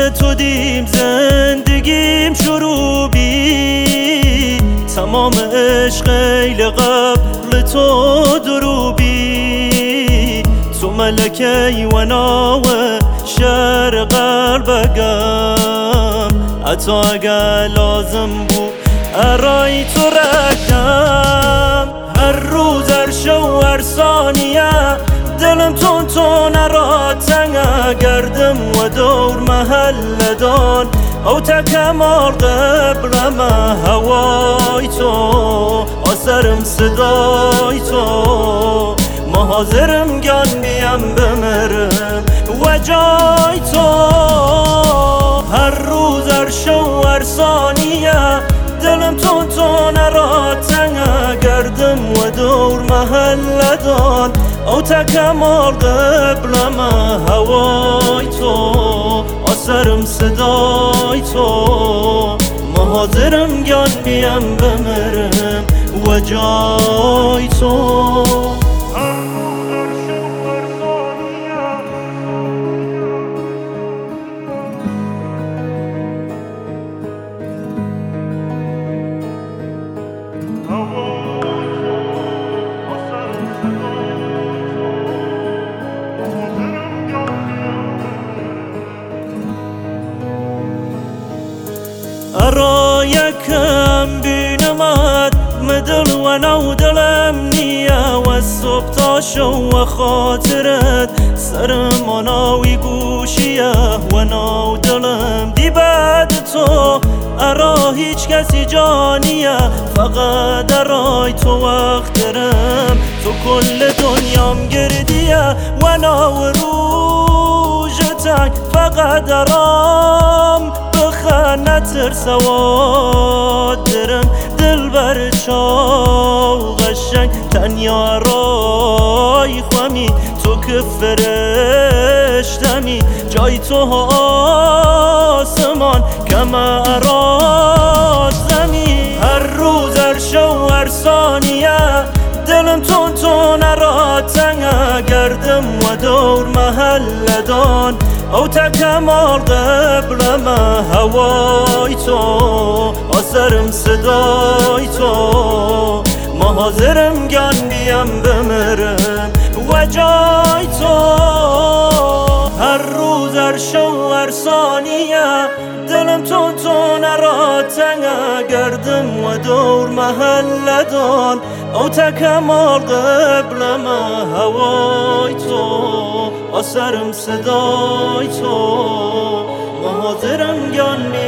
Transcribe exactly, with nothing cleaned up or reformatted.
تو دیم زندگیم شروع بی تمام عشق ایل قبل تو دروبی تو ملکی و ناوه شهر قلبگم حتی اگر لازم بود ارای تو رکم هر روز هر شو هر ثانیه دلم تون تون را تنگه گردم و دور محل دان او تکمال قبرم هوای تو آسرم صدای تو ما حاضرم گان بیم بمرم و جای تو هر روز هر شو هر ثانیه دلم تون تون را تنگه گردم و دور محل دان او تکمال قبلم هوای تو آسرم صدای تو ما حاضرم گان بیم بمرم و جای تو ارا یکم بینمت مدل و نو دلم نیه و صبح تا شو و خاطرت سرم و ناوی گوشیه و نو دلم دی بعد تو ارا هیچ کسی جانیه فقط ارای تو وقت درم تو کل دنیام گردیه و نو روژتک فقط ارام نترس و درم دل بر چاو قشنگ تنیا رای خوامی تو که فرشتمی جای تو آسمان کمرات زمین هر روز هر شو هر ثانیه دلم تون تون را تنگه گردم و دور محل دان او تکمال قبلم هوای تو آسرم صدای تو ما حاضرم گان بیم بمرم و جای تو هر روز هر شو هر ثانیه دلم تون تون را تنگه گردم و دور محل دان او تکمال قبلم هوای تو آسرم صدای تو ما حاضرم گان